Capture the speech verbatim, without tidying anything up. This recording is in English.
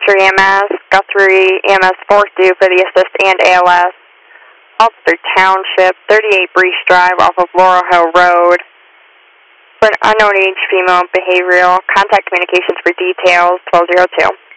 Webster E M S, Guthrie E M S four two for the assist and A L S. Ulster Township, thirty-eight Breeze Drive off of Laurel Hill Road. For an unknown age female behavioral, contact communications for details, twelve oh two.